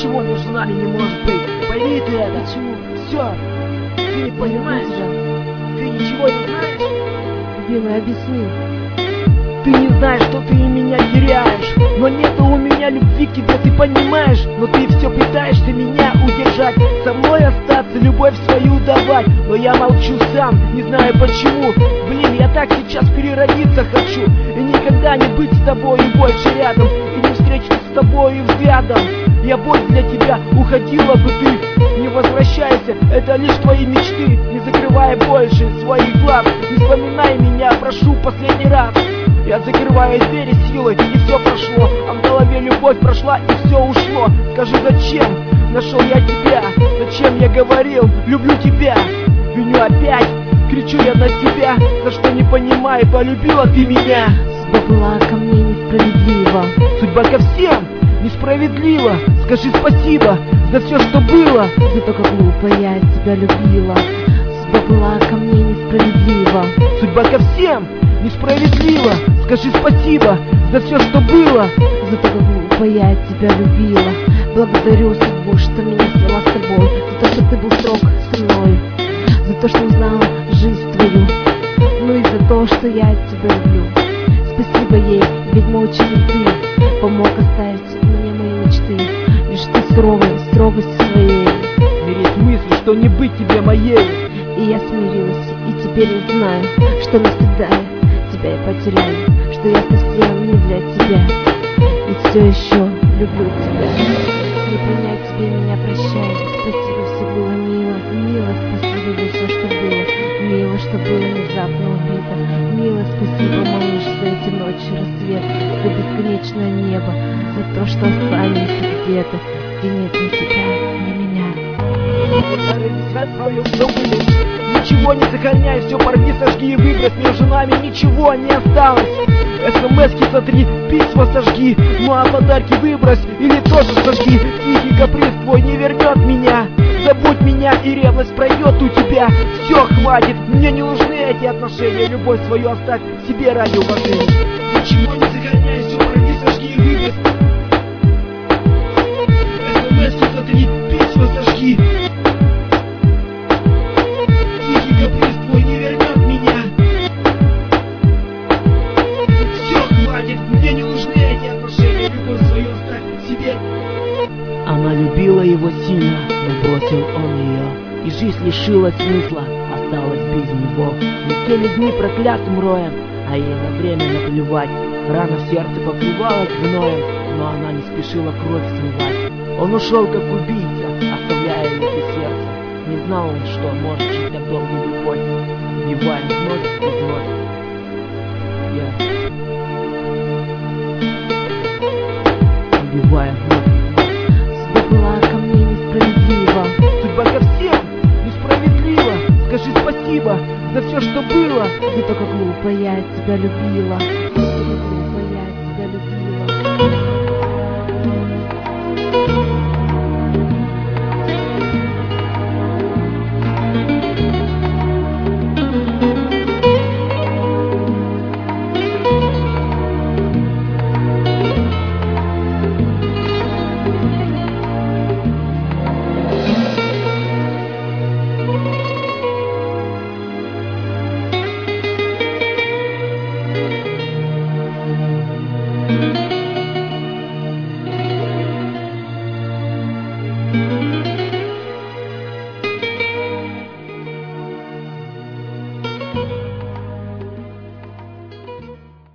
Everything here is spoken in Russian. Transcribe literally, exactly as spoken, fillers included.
Ничего между нами не может быть. Пойми ты это. Почему? Все. Ты не понимаешь? Ты ничего не знаешь? Любимый, объясни. Ты не знаешь, что ты и меня теряешь. Но нету у меня любви к тебе, ты понимаешь. Но ты все пытаешься меня удержать, со мной остаться, любовь свою давать. Но я молчу сам, не знаю почему. Блин, я так сейчас переродиться хочу. И никогда не быть с тобой больше рядом. И не встретиться с тобой взглядом. Я боль для тебя, уходила бы ты. Не возвращайся, это лишь твои мечты. Не закрывай больше своих глаз. Не вспоминай меня, прошу, последний раз. Я закрываю двери силой, и все прошло. А в голове любовь прошла, и все ушло. Скажи, зачем нашел я тебя? Зачем я говорил, люблю тебя? Виню опять, кричу я на себя. За что не понимаю, полюбила ты меня. Судьба была ко мне несправедлива. Судьба ко всем несправедлива. Скажи спасибо за все, что было. За то, как глупо я тебя любила. Судьба была ко мне несправедлива. Судьба ко всем несправедлива. Скажи спасибо за все, что было. За то, как глупо я тебя любила. Благодарю судьбу, что меня свела с тобой. За то, что ты был строг со мной. За то, что узнала жизнь твою. Ну и за то, что я тебя люблю. Спасибо ей, ведь учитель ты помог оставить мне мои мечты. Лишь ты суровой строгостью своей смирись с мыслью, что не быть тебе моей. И я смирилась, и теперь я знаю, что навсегда тебя я потеряю, что я совсем не для тебя, и все еще люблю тебя. Не принять тебе меня прощай. Спасибо, все было мило, мило, спасибо за все, что было, мило, что было внезапно убито, мило, спасибо, малыш, за эти ночи, рассвет, за бесконечное небо, за то, что останемся где-то, где нет ни тебя, ни меня. Ничего не сохраняй, все порви, сожги и выбрось. Между нами ничего не осталось. СМСки сотри, письма сожги. Ну а подарки выбрось или тоже сожги. Тихий каприз твой не вернет меня. Забудь меня, и ревность пройдет у тебя. Все, хватит, мне не нужны эти отношения. Любовь свою оставь себе ради уважения. Ничего не сохраняй, все порви, сожги и выбрось. СМСки сотри, письма сожги. Она любила его сильно, но бросил он ее, и жизнь лишилась смысла, осталась без него. Летели дни проклятым роем, а ей на время наплевать. Рана в сердце покрывалась гноем, но она не спешила кровь смывать. Он ушел как убийца, оставляя ее без сердца. Не знал он, что может жить так долгую любовь, убивая вновь и вновь. Я... Убивая вновь. Была ко мне несправедлива. Судьба ко всем несправедлива. Скажи спасибо за все, что было. За то, как глупо я тебя любила.